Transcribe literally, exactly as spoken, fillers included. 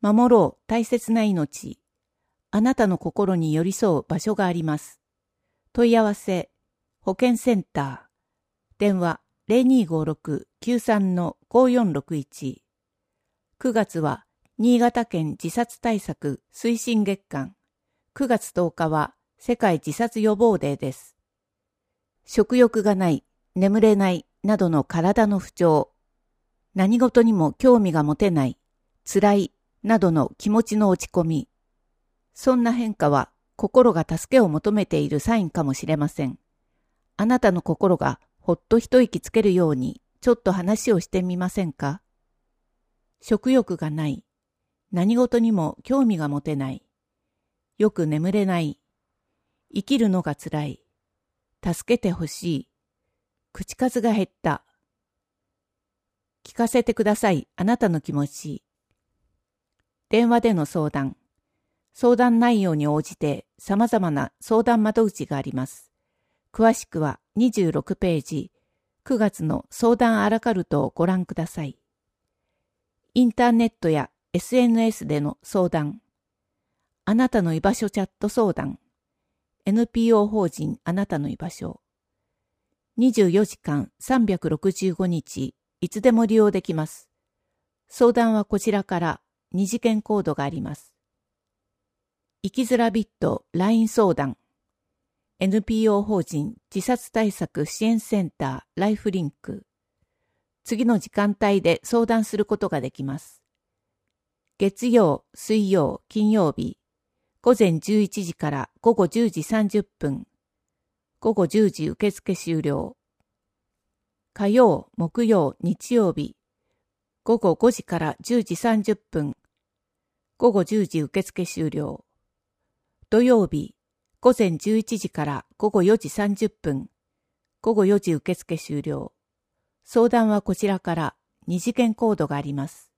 守ろう大切な命。あなたの心に寄り添う場所があります。問い合わせ、保健センター。電話 ゼロにーごーろくきゅうさんのごーよんろくいち。くがつは新潟県自殺対策推進月間。くがつとおかは世界自殺予防デーです。食欲がない、眠れないなどの体の不調。何事にも興味が持てない、辛いなどの気持ちの落ち込み。そんな変化は心が助けを求めているサインかもしれません。あなたの心がほっと一息つけるようにちょっと話をしてみませんか？食欲がない。何事にも興味が持てない。よく眠れない。生きるのがつらい。助けてほしい。口数が減った。聞かせてください。あなたの気持ち。電話での相談。相談内容に応じて様々な相談窓口があります。詳しくはにじゅうろくページ、くがつの相談アラカルトをご覧ください。インターネットや エスエヌエス での相談。あなたの居場所チャット相談。エヌピーオー 法人あなたの居場所。にじゅうよじかんさんびゃくろくじゅうごにち、いつでも利用できます。相談はこちらからに次元コードがあります。生きづらビット ライン 相談。エヌピーオー 法人自殺対策支援センターライフリンク。次の時間帯で相談することができます。月曜、水曜、金曜日、ごぜんじゅういちじからごごじゅうじさんじゅっぷん、ごごじゅうじ受付終了。火曜、木曜、日曜日、ごごごじからじゅうじさんじゅっぷん、ごごじゅうじ受付終了。土曜日、ごぜんじゅういちじからごごよじさんじゅっぷん、ごごよじ受付終了。相談はこちらからに次元コードがあります。